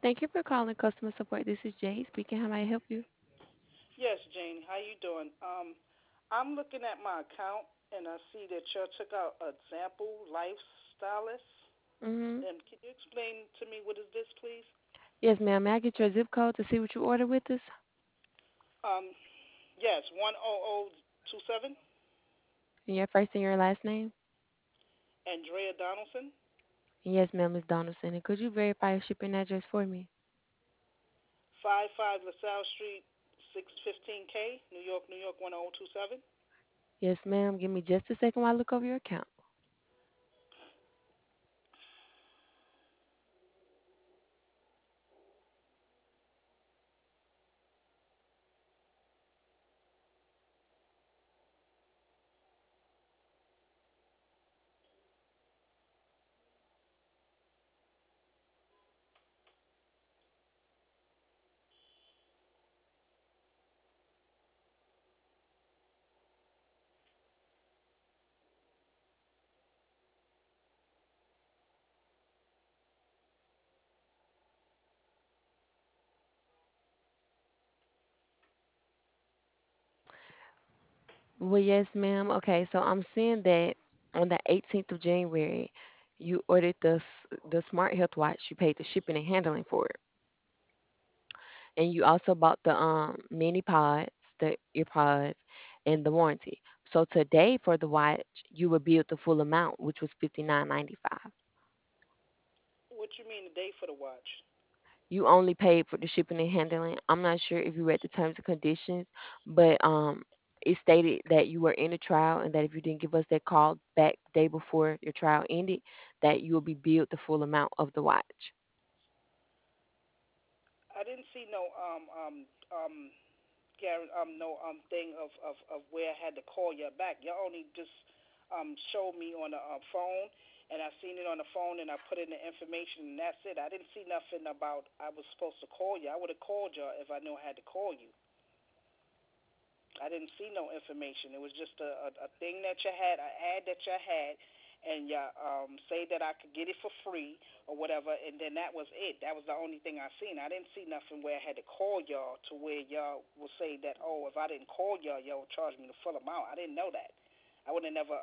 Thank you for calling customer support. This is Jade speaking. How may I help you? Yes, Jane. How you doing? I'm looking at my account and I see that you took out example lifestylist. Mm-hmm. And can you explain to me what is this, please? Yes, ma'am. May I get your zip code to see what you ordered with us? Um, yes, 10027, And your first and your last name? Andrea Donaldson, And yes, ma'am, Miss Donaldson. And could you verify your shipping address for me? 55 LaSalle Street, 615K, New York, New York 10027. Yes, ma'am. Give me just a second while I look over your account. Well, yes, ma'am. Okay, so I'm seeing that on the 18th of January, you ordered the Smart Health Watch. You paid the shipping and handling for it. And you also bought the mini pods, the ear pods, and the warranty. So today for the watch, you would bill the full amount, which was $59.95. What you mean the date for the watch? You only paid for the shipping and handling. I'm not sure if you read the terms and conditions, but it stated that you were in a trial and that if you didn't give us that call back the day before your trial ended, that you will be billed the full amount of the watch. I didn't see um no thing of where I had to call you back. You only just showed me on the phone, and I seen it on the phone, and I put in the information, and that's it. I didn't see nothing about I was supposed to call you. I would have called you if I knew I had to call you. I didn't see no information. It was just a thing that you had, an ad that you had, and you say that I could get it for free or whatever, and then that was it. That was the only thing I seen. I didn't see nothing where I had to call y'all to where y'all will say that, oh, if I didn't call y'all, y'all would charge me the full amount. I didn't know that. I would have never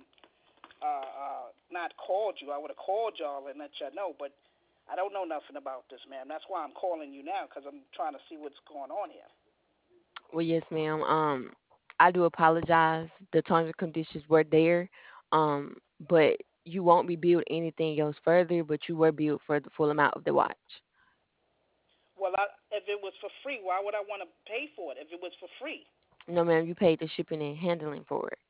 not called you. I would have called y'all and let y'all know, but I don't know nothing about this, ma'am. That's why I'm calling you now because I'm trying to see what's going on here. Well, yes, ma'am. I do apologize. The terms and conditions were there, but you won't be billed anything else further, but you were billed for the full amount of the watch. Well, if it was for free, why would I want to pay for it if it was for free? No, ma'am, you paid the shipping and handling for it.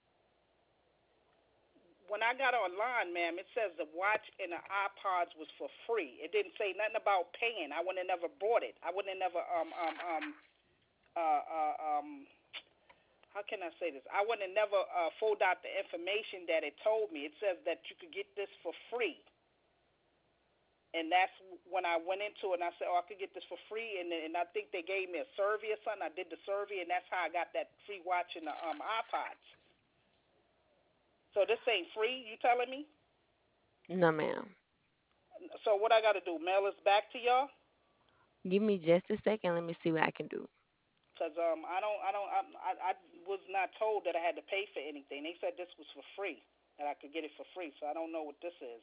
When I got online, ma'am, it says the watch and the iPods was for free. It didn't say nothing about paying. I would have never bought it. I would have never uh uh um how can I say this? I would have never filled out the information that it told me. It says that you could get this for free. And that's when I went into it and I said, oh, I could get this for free. And I think they gave me a survey or something. I did the survey, and that's how I got that free watch and the iPods. So this ain't free, you telling me? No, ma'am. So what I got to do? Mail this back to y'all? Give me just a second. Let me see what I can do. Cause I was not told that I had to pay for anything. They said this was for free, that I could get it for free. So I don't know what this is.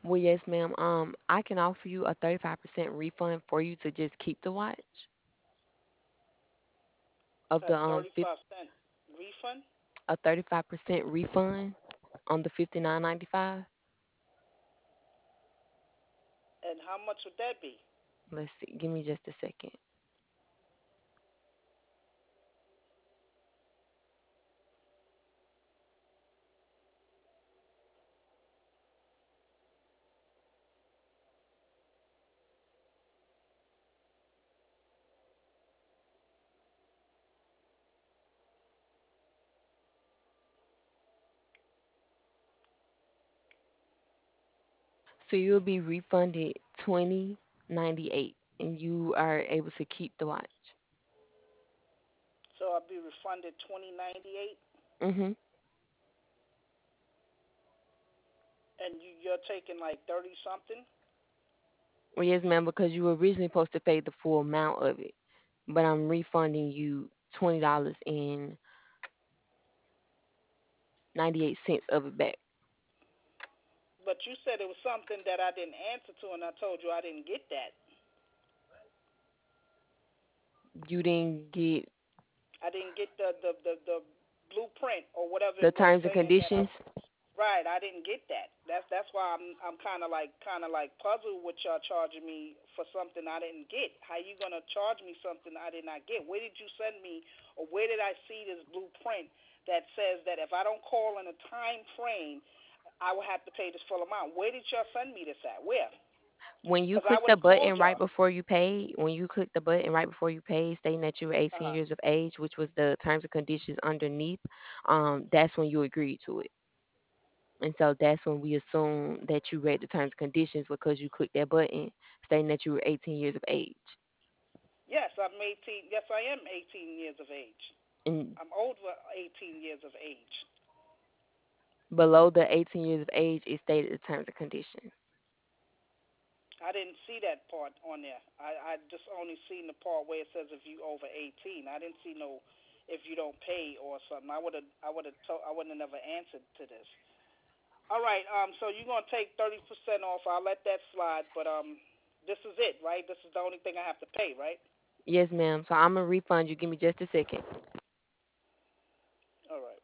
Well, yes, ma'am. I can offer you a 35% refund for you to just keep the watch of A the 35 cent refund. a 35% refund on the 59.95. And how much would that be? Let's see. Give me just a second. So you'll be refunded 20.98, and you are able to keep the watch. So I'll be refunded 20.98, Mhm. and you're taking like 30 something. Well, yes, ma'am, because you were originally supposed to pay the full amount of it, but I'm refunding you $20.98 of it back. But you said it was something that I didn't answer to, and I told you I didn't get that. You didn't get I didn't get the blueprint or whatever the it was terms and saying that I. conditions. Right, I didn't get that. That's why I'm kind of like puzzled with y'all charging me for something I didn't get. How you gonna charge me something I did not get? Where did you send me, or where did I see this blueprint that says that if I don't call in a time frame, I will have to pay this full amount? Where did y'all send me this at? Where? When you Because I click would the have called button right y'all. before you paid, when you click the button right before you paid, stating that you were Uh 18 huh. years of age, which was the terms and conditions underneath, that's when you agreed to it. And so that's when we assume that you read the terms and conditions because you clicked that button stating that you were 18 years of age. Yes, I'm 18. Yes, I am 18 years of age. And I'm over 18 years of age. below the 18 years of age, it stated the terms and conditions. I didn't see that part on there. I just only seen the part where it says if you over 18. I didn't see no if you don't pay or something. I wouldn't have never answered to this. All right. So you're gonna take 30% off. I'll let that slide. But this is it, right? This is the only thing I have to pay, right? Yes, ma'am. So I'm gonna refund you. Give me just a second. All right.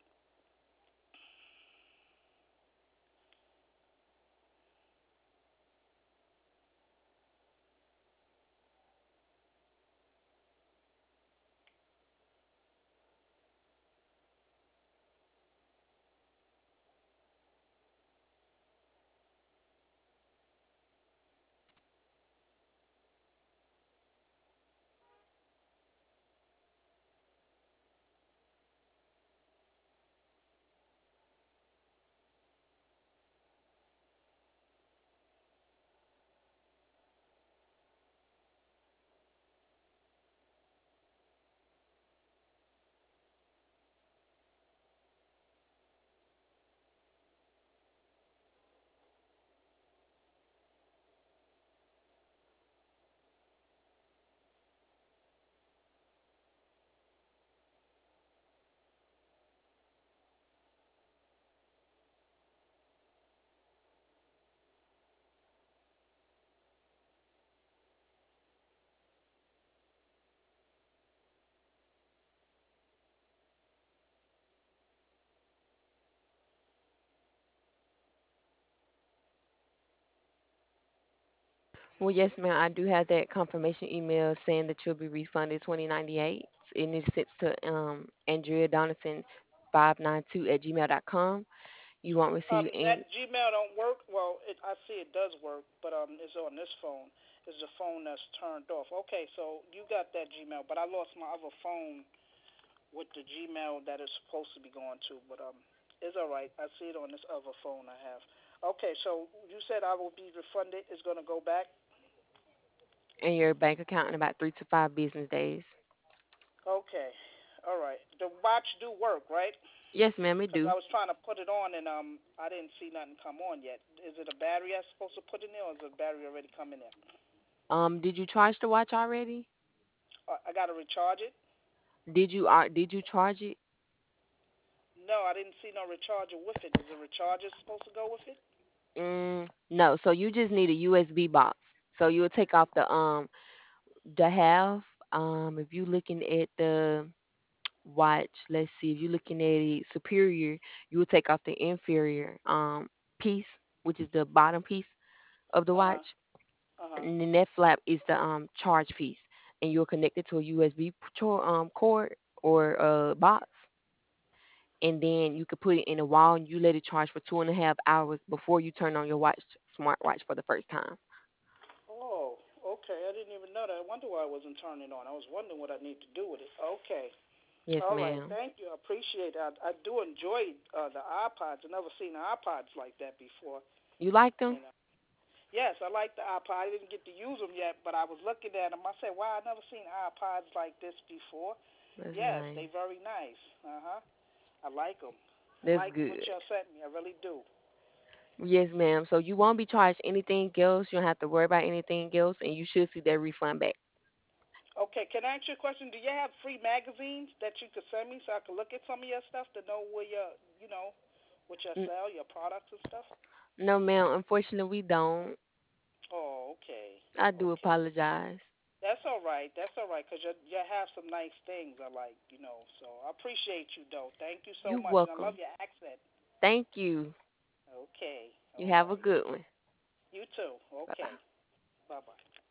Well, yes, ma'am. I do have that confirmation email saying that you'll be refunded 20.98. And it sits to Andrea Donaldson 592 at gmail.com. You won't receive any. That Gmail don't work. Well, I see it does work, but it's on this phone. It's the phone that's turned off. Okay, so you got that Gmail, but I lost my other phone with the Gmail that it's supposed to be going to. But it's all right. I see it on this other phone I have. Okay, so you said I will be refunded. It's gonna go back. In your bank account in about 3 to 5 business days. Okay, all right. The watch do work, right? Yes, ma'am, it Because do. I was trying to put it on and I didn't see nothing come on yet. Is it a battery I'm supposed to put in there, or is the battery already come in there? Did you charge the watch already? I got to recharge it. Did you charge it? No, I didn't see no recharger with it. Is the recharger supposed to go with it? No, so you just need a USB box. So you'll take off the half. If you're looking at the watch, let's see, if you're looking at it superior, you will take off the inferior piece, which is the bottom piece of the Uh huh. watch. Uh huh. And then that flap is the charge piece. And you'll connect it to a USB cord or a box. And then you could put it in a wall and you let it charge for 2.5 hours before you turn on your smartwatch for the first time. Oh, okay. I didn't even know that. I wonder why I wasn't turning on. I was wondering what I need to do with it. Okay. Yes, All right. ma'am. Thank you. I appreciate it. I do enjoy the iPods. I've never seen iPods like that before. You like them? You know. Yes, I like the iPod. I didn't get to use them yet, but I was looking at them. I said, "Wow, I've never seen iPods like this before." That's Yes, nice. they very nice. Uh huh. I like them. I That's like what good. y'all sent me. I really do. Yes, ma'am. So you won't be charged anything else. You don't have to worry about anything else, and you should see that refund back. Okay, can I ask you a question? Do you have free magazines that you could send me so I can look at some of your stuff to know where what you N- sell, your products and stuff? No, ma'am. Unfortunately, we don't. Oh, okay, I do okay. apologize. That's all right. That's all right, because you have some nice things I like, So I appreciate you, though. Thank you so You much, and I love welcome. your accent. Thank you. Okay, You all have a right. good one. You too. Bye bye. Okay, bye bye.